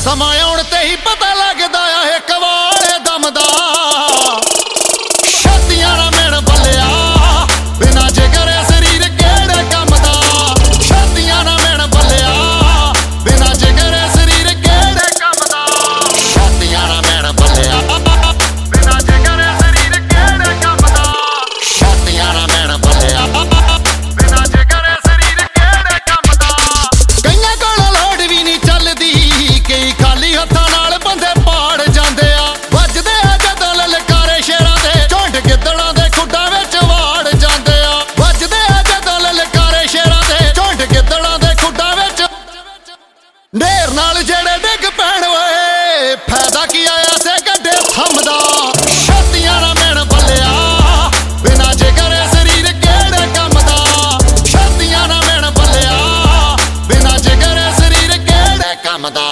ਸਮਾਂ ਆਉਣ ਤੇ ਹੀ ਪਤਾ ਲੱਗਦਾ ਆ ਇਹ ਕਵਾਲੇ ਦਮ ਦਾ। ਛਾਤੀਆਂ ਨਾ ਮਿਣ ਬੱਲਿਆ ਬਿਨਾ ਜਿਗਰ ਸਰੀਰ ਕਿਹੜੇ ਕੰਮ ਦਾ। ਛਾਤੀਆਂ ਨਾ ਮਿਣ ਬੱਲਿਆ ਬਿਨਾ ਜਿਗਰ ਸਰੀਰ ਕਿਹੜੇ ਕੰਮ ਦਾ। ਛਾਤੀਆਂ ਨਾ ਮਿਣ ਬੱਲਿਆ ਬਿਨਾ ਜਿਗਰ ਸਰੀਰ ਕਿਹੜੇ ਕੰਮ ਦਾ। ਛਾਤੀਆਂ ਨਾ ਮਿਣ ਬੱਲਿਆ ਬਿਨਾ ਜਿਗਰ ਸਰੀਰ ਕਿਹੜੇ ਕੰਮ ਦਾ। ਕਈਆਂ ਕੋਲ ਲੋੜ ਵੀ ਨਹੀਂ ਚੱਲਦੀ, ਕਈ ਖਾਲੀ ਹੱਥਾਂ ਨਾਲ ਬੰਦੇ ਪਾੜ ਜਾਂਦੇ ਆ। ਵੱਜਦੇ ਆ ਜਦੋਂ ਲਲਕਾਰੇ ਸ਼ੇਰਾਂ ਦੇ, ਝੁੰਡ ਗਿੱਦੜਾਂ ਦੇ ਖੁੱਡਾਂ ਵਿੱਚ ਵਾੜ ਜਾਂਦੇ ਆ। ਵੱਜਦੇ ਆ ਜਦੋਂ ਲਲਕਾਰੇ ਸ਼ੇਰਾਂ ਦੇ, ਝੁੰਡ ਗਿੱਦੜਾਂ ਦੇ ਖੁੱਡਾਂ ਵਿੱਚ। ਢੇਰ ਨਾਲ ਜਿਹੜੇ ਡਿੱਗ ਪੈਣ ਓਏ, ਫਾਇਦਾ ਕੀ ਆਇਆ ਸੇ ਗੱਡੇ ਥੰਮਦਾ। ਛਾਤੀਆਂ ਨਾ ਮਿਣ ਬੱਲਿਆ ਬਿਨਾ ਜਿਗਰ ਸਰੀਰ ਕਿਹੜੇ ਕੰਮ ਦਾ। ਛਾਤੀਆਂ ਨਾ ਮਿਣ ਬੱਲਿਆ ਬਿਨਾ ਜਿਗਰ ਸਰੀਰ ਕਿਹੜੇ ਕੰਮ ਦਾ।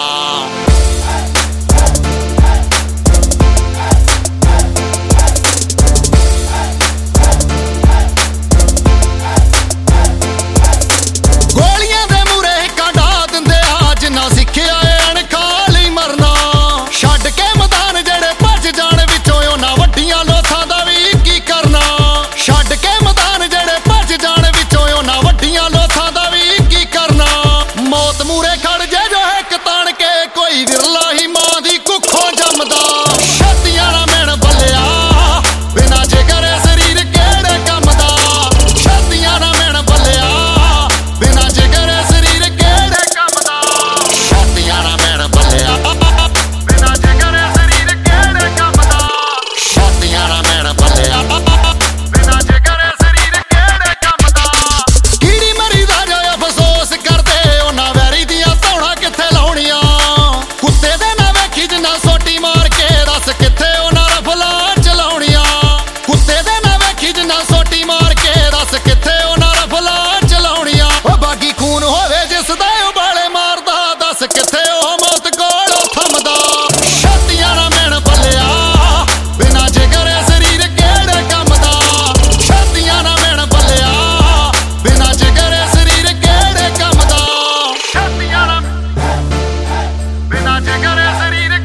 ਗੋਲੀਆਂ ਦੇ ਮੂਹਰੇ ਹਿੱਕਾਂ ਢਾ ਦਿੰਦੇ ਆ, ਜਿੰਨਾ ਸਿੱਖਿਆ ਏ ਅਣਖਾਂ ਲਈ ਮਰਨਾ। ਛੱਡ ਕੇ ਮੈਦਾਨ ਜਿਹੜੇ ਭੱਜ ਜਾਣ ਵਿੱਚੋਂ, ਉਹਨਾਂ ਵੱਡੀਆਂ ਲੋਥਾਂ ਦਾ ਵੀ ਕੀ ਕਰਨਾ। ਛੱਡ ਕੇ ਮੈਦਾਨ ਜਿਹੜੇ ਭੱਜ ਜਾਣ ਵਿੱਚੋਂ, ਉਹਨਾਂ ਵੱਡੀਆਂ ਲੋਥਾਂ ਦਾ ਵੀ ਕੀ ਕਰਨਾ। ਮੌਤ ਮੂਹਰੇ ਖੜ ਜੇ ਜੋ ਇੱਕ ਤਾਣ ਕੇ, ਕੋਈ ਵਿਰਲਾ ਹੀ ਮਾਂ ਦੀ ਕੁੱਖੋਂ ਜੰਮਦਾ। ਛਾਤੀਆਂ ਨਾ ਮਿਣ ਬੱਲਿਆ ਬਿਨਾ ਜਿਗਰ ਸਰੀਰ ਕਿਹੜੇ ਕੰਮ ਦਾ। ਛਾਤੀਆਂ ਨਾ ਮਿਣ ਬੱਲਿਆ ਬਿਨਾ ਜਿਗਰ ਸਰੀਰ ਕਿਹੜੇ ਕੰਮ ਦਾ। ਛਾਤੀਆਂ ਨਾ ਮਿਣ ਬੱਲਿਆ ਬਿਨਾ ਜਿਗਰ ਸਰੀਰ ਕਿਹੜੇ ਕੰਮ ਦਾ। ਛਾਤੀਆਂ ਨਾ ਮਿਣ ਬੱਲਿਆ ਬਿਨਾ ਜਿਗਰ ਸਰੀਰ ਕਿਹੜੇ ਕੰਮ ਦਾ। ਕੀੜੀ ਮਰੀ ਦਾ ਜੋ ਅਫਸੋਸ ਕਰਦੇ, ਉਹਨਾਂ ਵੈਰੀ ਦੀਆਂ ਧੌਣਾਂ ਕਿੱਥੇ ਲਾਉਣੀਆਂ। ਕੁੱਤੇ ਦੇ ਨਾ ਵੇਖੀ ਜਿੰਨਾ ਸੋਟੀ ਮਾਰ ਕੇ, ਦੱਸ ਕਿੱਥੇ ਉਹਨਾਂ ਰਫਲਾਂ ਚਲਾਉਣੀਆਂ। ਕੁੱਤੇ ਦੇ ਨਾ ਵੇਖੀ ਜਿੰਨਾ ਸੋਟੀ ਮਾਰ ਕੇ, ਦੱਸ ਕਿੱਥੇ ਉਹਨਾਂ ਰਫਲਾਂ ਚਲਾਉਣੀਆਂ। ਉਹ ਬਾਗੀ ਖੂਨ ਹੋਵੇ ਜਿਸ ਦਾ ਉਬਾਲੇ ਮਾਰਦਾ, ਦੱਸ ਕਿੱਥੇ ਉਹ ਮੌਤ ਕੋਲ ਥੰਮਦਾ। ਛਾਤੀਆਂ ਨਾ ਮਿਣ ਬੱਲਿਆ ਬਿਨਾ ਜਿਗਰ ਸਰੀਰ ਕਿਹੜੇ ਕੰਮ ਦਾ। ਛਾਤੀਆਂ ਨਾ ਮਿਣ ਬੱਲਿਆ ਬਿਨਾ ਜਿਗਰ ਸਰੀਰ ਕਿਹੜੇ ਕੰਮ ਦਾ। ਛਾਤੀਆਂ ਨਾ ਬਿਨਾ ਜਿਗਰ ਸਰੀਰ